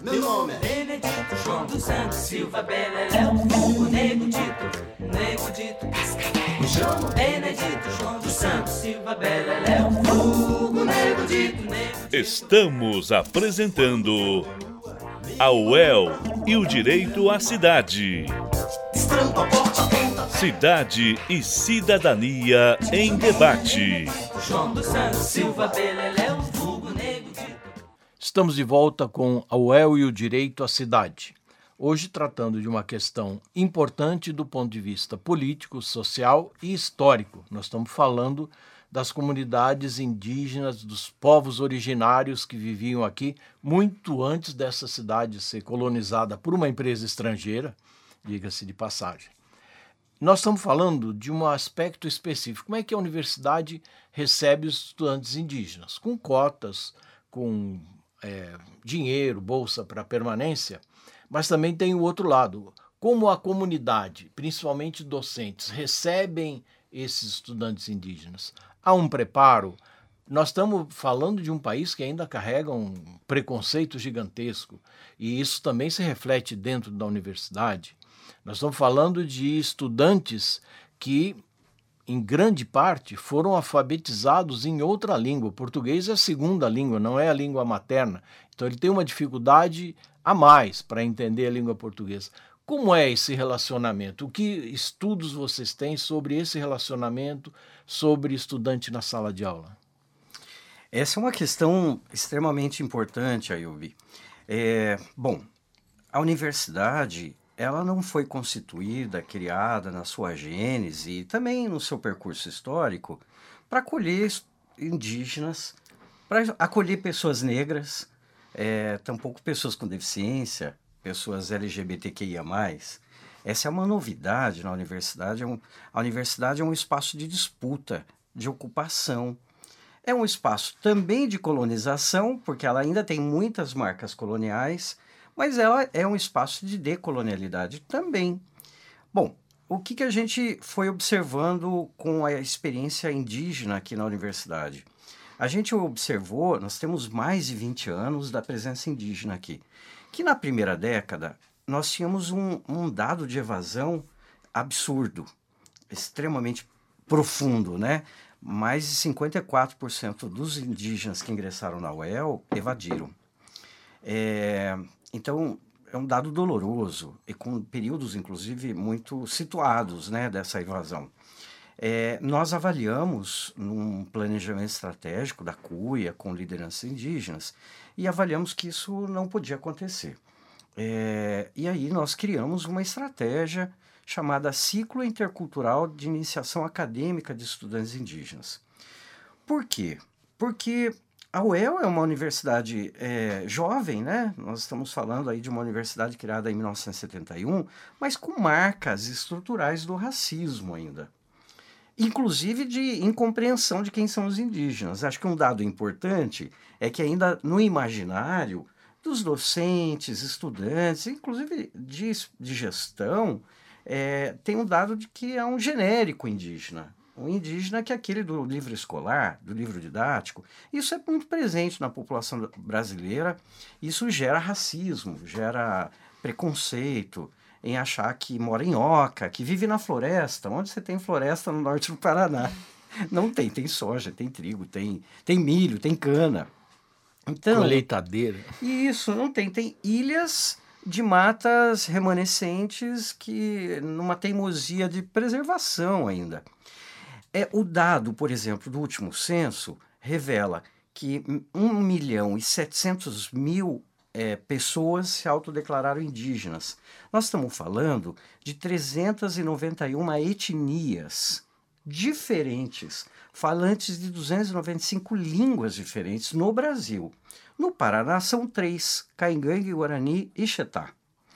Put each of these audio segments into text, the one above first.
Meu nome é Benedito João dos Santos Silva Beleléu, vulgo Nego Dito Cascavel. Me chamo Benedito João dos Santos Silva Beleléu, vulgo Nego Dito. Estamos apresentando a UEL e o Direito à Cidade. Cidade e Cidadania em Debate. João dos Santos Silva Beleléu, vulgo Nego Dito. Estamos de volta com a UEL e o Direito à Cidade. Hoje tratando de uma questão importante do ponto de vista político, social e histórico. Nós estamos falando das comunidades indígenas, dos povos originários que viviam aqui muito antes dessa cidade ser colonizada por uma empresa estrangeira, diga-se de passagem. Nós estamos falando de um aspecto específico. Como é que a universidade recebe os estudantes indígenas? Com cotas, com dinheiro, bolsa para permanência, mas também tem o outro lado. Como a comunidade, principalmente docentes, recebem esses estudantes indígenas? Há um preparo? Nós estamos falando de um país que ainda carrega um preconceito gigantesco e isso também se reflete dentro da universidade. Nós estamos falando de estudantes que, em grande parte, foram alfabetizados em outra língua. O português é a segunda língua, não é a língua materna. Então ele tem uma dificuldade a mais para entender a língua portuguesa. Como é esse relacionamento? Que estudos vocês têm sobre esse relacionamento, sobre estudante na sala de aula? Essa é uma questão extremamente importante, Ayubi. Bom, a universidade ela não foi constituída, criada na sua gênese e também no seu percurso histórico para acolher indígenas, para acolher pessoas negras, tampouco pessoas com deficiência, pessoas LGBTQIA+. Essa é uma novidade na universidade. A universidade é um espaço de disputa, de ocupação. É um espaço também de colonização, porque ela ainda tem muitas marcas coloniais, mas ela é um espaço de decolonialidade também. Bom, o que a gente foi observando com a experiência indígena aqui na universidade? A gente observou, nós temos mais de 20 anos da presença indígena aqui, que na primeira década nós tínhamos um dado de evasão absurdo, extremamente profundo, né? Mais de 54% dos indígenas que ingressaram na UEL evadiram. Então, é um dado doloroso e com períodos, inclusive, muito situados, né, dessa evasão. Nós avaliamos num planejamento estratégico da CUIA com lideranças indígenas e avaliamos que isso não podia acontecer. E aí nós criamos uma estratégia chamada Ciclo Intercultural de Iniciação Acadêmica de Estudantes Indígenas. Por quê? Porque a UEL é uma universidade jovem, né? Nós estamos falando aí de uma universidade criada em 1971, mas com marcas estruturais do racismo ainda. Inclusive de incompreensão de quem são os indígenas. Acho que um dado importante é que ainda no imaginário dos docentes, estudantes, inclusive de gestão, tem um dado de que é um genérico indígena. Um indígena que é aquele do livro escolar, do livro didático. Isso é muito presente na população brasileira. Isso gera racismo, gera preconceito em achar que mora em oca, que vive na floresta. Onde você tem floresta no norte do Paraná? Não tem soja, tem trigo, tem milho, tem cana. Então, colheitadeira. Isso, não tem. Tem ilhas de matas remanescentes que numa teimosia de preservação ainda. O dado, por exemplo, do último censo revela que 1.700.000 pessoas se autodeclararam indígenas. Nós estamos falando de 391 etnias diferentes, falantes de 295 línguas diferentes no Brasil. No Paraná são 3, Caingangue, Guarani e Xetá.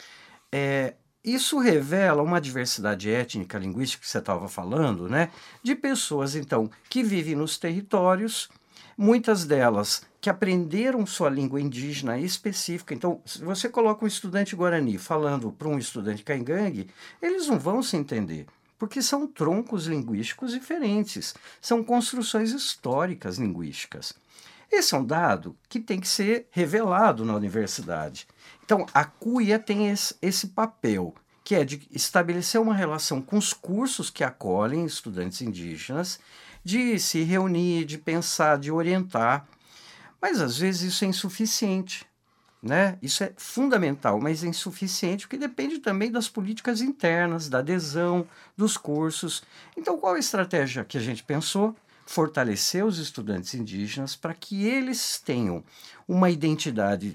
Isso revela uma diversidade étnica, linguística que você estava falando, né? De pessoas, então, que vivem nos territórios, muitas delas que aprenderam sua língua indígena específica. Então, se você coloca um estudante guarani falando para um estudante caingangue, eles não vão se entender, porque são troncos linguísticos diferentes, são construções históricas linguísticas. Esse é um dado que tem que ser revelado na universidade. Então, a CUIA tem esse papel, que é de estabelecer uma relação com os cursos que acolhem estudantes indígenas, de se reunir, de pensar, de orientar. Mas, às vezes, isso é insuficiente, né? Isso é fundamental, mas é insuficiente porque depende também das políticas internas, da adesão, dos cursos. Então, qual a estratégia que a gente pensou? Fortalecer os estudantes indígenas para que eles tenham uma identidade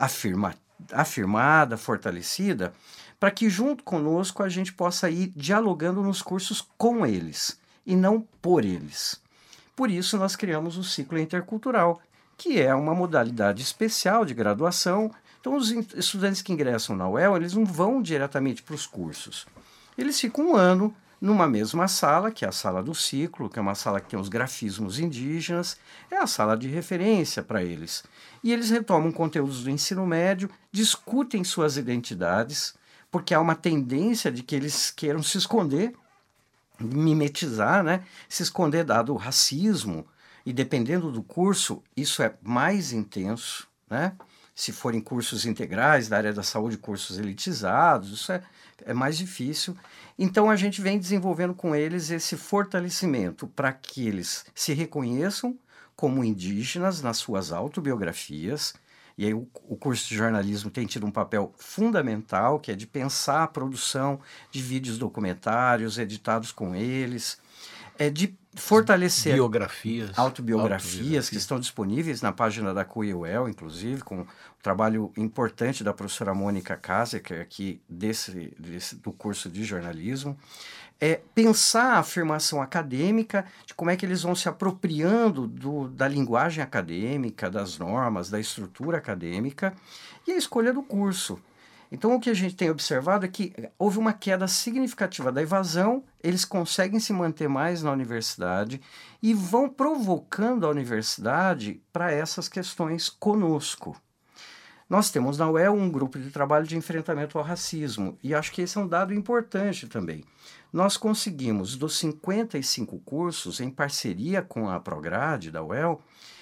afirmada, fortalecida, para que junto conosco a gente possa ir dialogando nos cursos com eles e não por eles. Por isso nós criamos o ciclo intercultural, que é uma modalidade especial de graduação. Então os estudantes que ingressam na UEL, eles não vão diretamente para os cursos. Eles ficam um ano numa mesma sala, que é a sala do ciclo, que é uma sala que tem os grafismos indígenas, é a sala de referência para eles. E eles retomam conteúdos do ensino médio, discutem suas identidades, porque há uma tendência de que eles queiram se esconder, mimetizar, né? Se esconder dado o racismo, e dependendo do curso, isso é mais intenso, né? Se forem cursos integrais da área da saúde, cursos elitizados, isso é mais difícil. Então, a gente vem desenvolvendo com eles esse fortalecimento para que eles se reconheçam como indígenas nas suas autobiografias. E aí o curso de jornalismo tem tido um papel fundamental, que é de pensar a produção de vídeos documentários editados com eles, de fortalecer autobiografias que estão disponíveis na página da CUIA-UEL, inclusive, com um trabalho importante da professora Mônica Kaiser, que é aqui do curso de jornalismo. Pensar a afirmação acadêmica, de como é que eles vão se apropriando da linguagem acadêmica, das normas, da estrutura acadêmica, e a escolha do curso. Então, o que a gente tem observado é que houve uma queda significativa da evasão, eles conseguem se manter mais na universidade e vão provocando a universidade para essas questões conosco. Nós temos na UEL um grupo de trabalho de enfrentamento ao racismo, e acho que esse é um dado importante também. Nós conseguimos, dos 55 cursos, em parceria com a Prograde da UEL,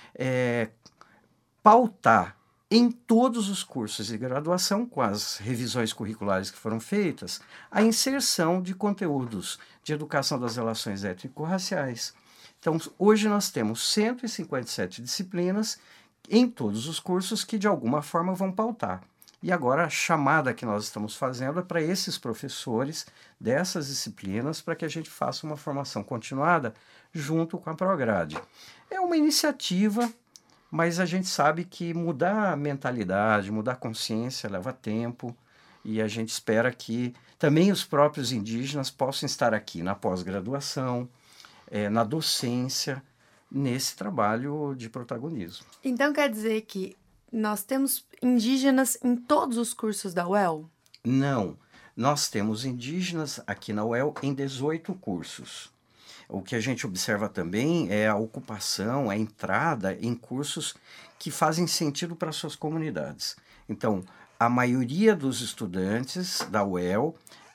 pautar em todos os cursos de graduação, com as revisões curriculares que foram feitas, a inserção de conteúdos de educação das relações étnico-raciais. Então, hoje nós temos 157 disciplinas em todos os cursos que, de alguma forma, vão pautar. E agora a chamada que nós estamos fazendo é para esses professores dessas disciplinas, para que a gente faça uma formação continuada junto com a Prograde. É uma iniciativa, mas a gente sabe que mudar a mentalidade, mudar a consciência leva tempo, e a gente espera que também os próprios indígenas possam estar aqui na pós-graduação, na docência, nesse trabalho de protagonismo. Então quer dizer que nós temos indígenas em todos os cursos da UEL? Não, nós temos indígenas aqui na UEL em 18 cursos. O que a gente observa também é a ocupação, a entrada em cursos que fazem sentido para suas comunidades. Então, a maioria dos estudantes da UEL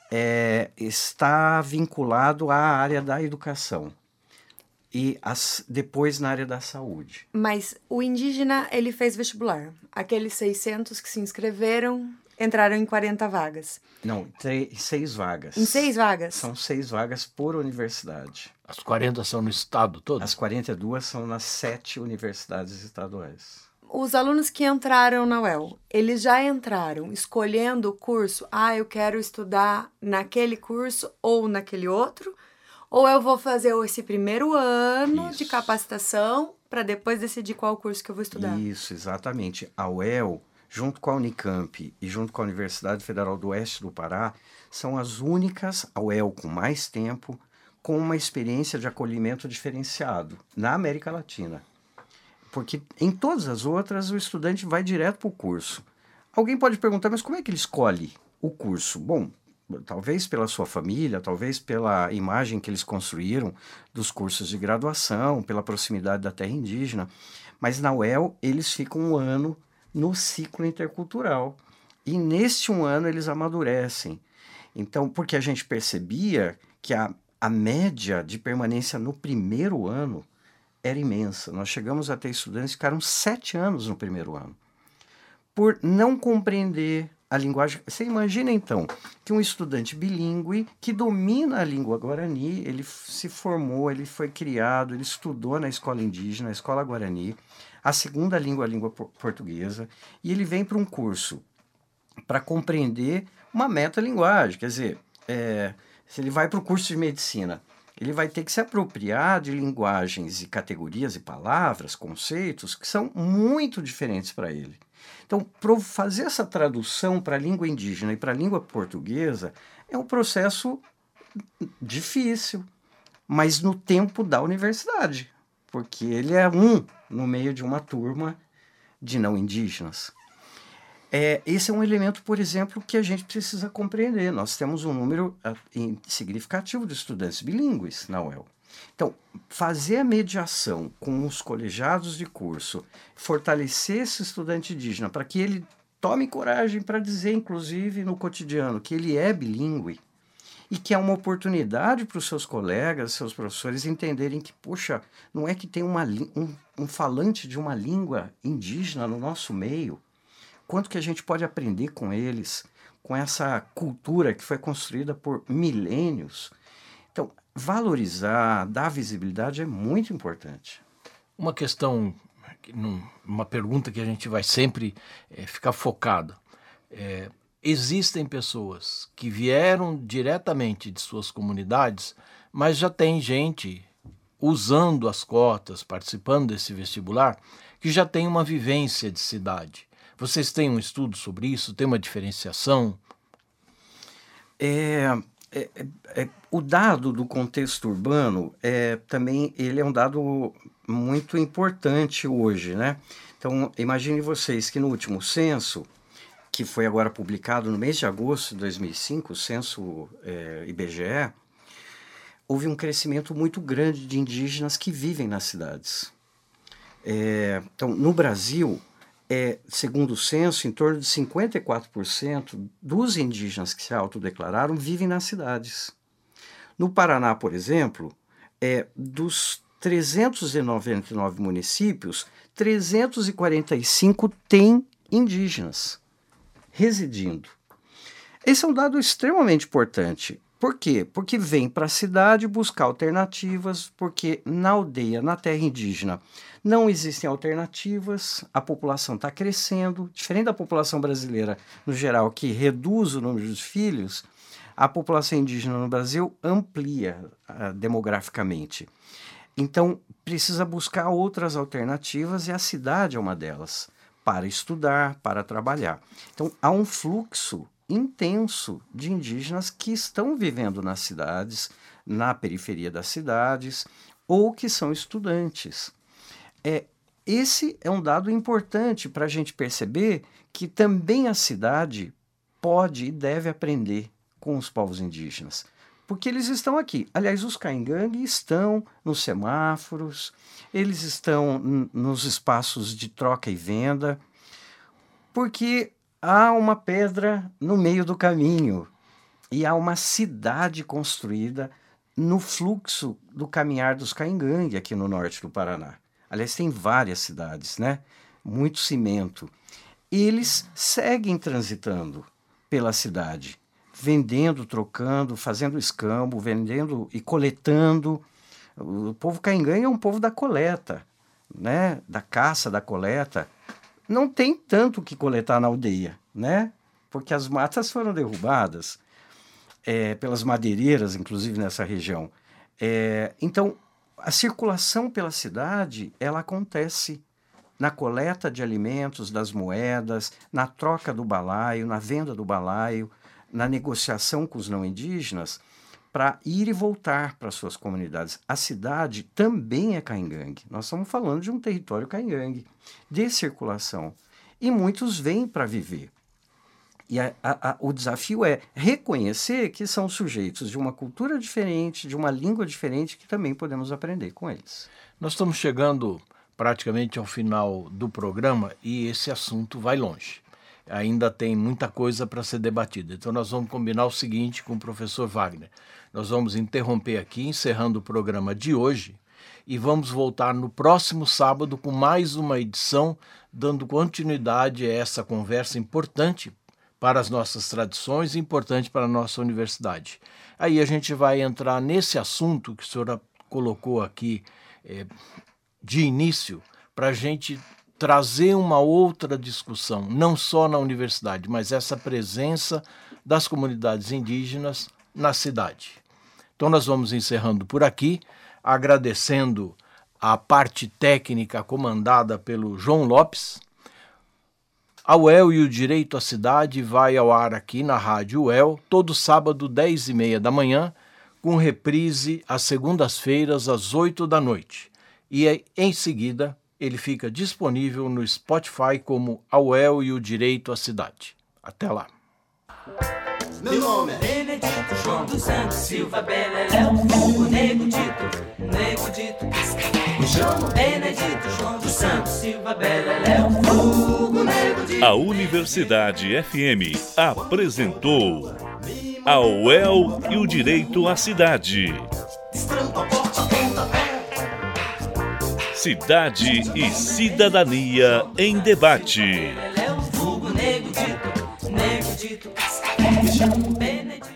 está vinculado à área da educação e depois na área da saúde. Mas o indígena, ele fez vestibular. Aqueles 600 que se inscreveram entraram em 40 vagas. Não, 6 vagas. Em 6 vagas? São 6 vagas por universidade. As 40 são no estado todo? As 42 são nas 7 universidades estaduais. Os alunos que entraram na UEL, eles já entraram escolhendo o curso? Eu quero estudar naquele curso ou naquele outro? Ou eu vou fazer esse primeiro ano de capacitação para depois decidir qual curso que eu vou estudar? Isso, exatamente. A UEL, junto com a Unicamp e junto com a Universidade Federal do Oeste do Pará, são as únicas, a UEL com mais tempo, com uma experiência de acolhimento diferenciado na América Latina. Porque em todas as outras, o estudante vai direto para o curso. Alguém pode perguntar, mas como é que ele escolhe o curso? Bom, talvez pela sua família, talvez pela imagem que eles construíram dos cursos de graduação, pela proximidade da terra indígena, mas na UEL eles ficam um ano no ciclo intercultural, e neste um ano eles amadurecem. Então, porque a gente percebia que a média de permanência no primeiro ano era imensa. Nós chegamos a ter estudantes que ficaram 7 anos no primeiro ano, por não compreender a linguagem. Você imagina, então, que um estudante bilíngue que domina a língua guarani, ele se formou, ele foi criado, ele estudou na escola indígena, a escola guarani, a segunda língua, a língua portuguesa, e ele vem para um curso para compreender uma metalinguagem. Quer dizer, se ele vai para o curso de medicina, ele vai ter que se apropriar de linguagens e categorias e palavras, conceitos, que são muito diferentes para ele. Então, para fazer essa tradução para a língua indígena e para a língua portuguesa é um processo difícil, mas no tempo da universidade, porque ele é no meio de uma turma de não indígenas. Esse é um elemento, por exemplo, que a gente precisa compreender. Nós temos um número significativo de estudantes bilíngues na UEL. Então, fazer a mediação com os colegiados de curso, fortalecer esse estudante indígena para que ele tome coragem para dizer, inclusive, no cotidiano, que ele é bilíngue e que é uma oportunidade para os seus colegas, seus professores entenderem que, poxa, não é que tem um falante de uma língua indígena no nosso meio. Quanto que a gente pode aprender com eles, com essa cultura que foi construída por milênios. Então, valorizar, dar visibilidade é muito importante. Uma questão, uma pergunta que a gente vai sempre ficar focado. Existem pessoas que vieram diretamente de suas comunidades, mas já tem gente usando as cotas, participando desse vestibular, que já tem uma vivência de cidade. Vocês têm um estudo sobre isso? Tem uma diferenciação? O dado do contexto urbano também ele é um dado muito importante hoje, né? Então, imagine vocês que no último censo, que foi agora publicado no mês de agosto de 2005, o censo IBGE, houve um crescimento muito grande de indígenas que vivem nas cidades. Então, no Brasil, segundo o censo, em torno de 54% dos indígenas que se autodeclararam vivem nas cidades. No Paraná, por exemplo, dos 399 municípios, 345 têm indígenas residindo. Esse é um dado extremamente importante. Por quê? Porque vem para a cidade buscar alternativas, porque na aldeia, na terra indígena, não existem alternativas, a população está crescendo, diferente da população brasileira, no geral, que reduz o número de filhos, a população indígena no Brasil amplia demograficamente. Então, precisa buscar outras alternativas e a cidade é uma delas, para estudar, para trabalhar. Então, há um fluxo intenso de indígenas que estão vivendo nas cidades, na periferia das cidades, ou que são estudantes. Esse é um dado importante para a gente perceber que também a cidade pode e deve aprender com os povos indígenas, porque eles estão aqui. Aliás, os caingangue estão nos semáforos, eles estão nos espaços de troca e venda, porque há uma pedra no meio do caminho e há uma cidade construída no fluxo do caminhar dos caingangue aqui no norte do Paraná. Aliás, tem várias cidades, né? Muito cimento. Eles seguem transitando pela cidade, vendendo, trocando, fazendo escambo, vendendo e coletando. O povo caingangue é um povo da coleta, né? Da caça, da coleta. Não tem tanto o que coletar na aldeia, né? Porque as matas foram derrubadas pelas madeireiras, inclusive nessa região. Então, a circulação pela cidade, ela acontece na coleta de alimentos, das moedas, na troca do balaio, na venda do balaio, na negociação com os não indígenas, para ir e voltar para suas comunidades. A cidade também é caingangue. Nós estamos falando de um território caingangue, de circulação. E muitos vêm para viver. E o desafio é reconhecer que são sujeitos de uma cultura diferente, de uma língua diferente, que também podemos aprender com eles. Nós estamos chegando praticamente ao final do programa e esse assunto vai longe. Ainda tem muita coisa para ser debatida. Então nós vamos combinar o seguinte com o professor Wagner. Nós vamos interromper aqui, encerrando o programa de hoje, e vamos voltar no próximo sábado com mais uma edição, dando continuidade a essa conversa importante para as nossas tradições e importante para a nossa universidade. Aí a gente vai entrar nesse assunto que a senhora colocou aqui de início, para a gente trazer uma outra discussão, não só na universidade, mas essa presença das comunidades indígenas na cidade. Então nós vamos encerrando por aqui, agradecendo a parte técnica comandada pelo João Lopes. A UEL e o Direito à Cidade vai ao ar aqui na Rádio UEL, todo sábado, 10h30 da manhã, com reprise às segundas-feiras, às 8 da noite. E em seguida, ele fica disponível no Spotify como a UEL e o Direito à Cidade. Até lá! Meu nome é Benedito João dos Santos Silva Beleléu, o Nego Dito, me chamo Benedito João dos Santos Silva Beleléu, o Nego Dito. A Universidade FM apresentou a UEL e o Direito à Cidade. Cidade e Cidadania em Debate. Nego Dito, me chamo Benedito.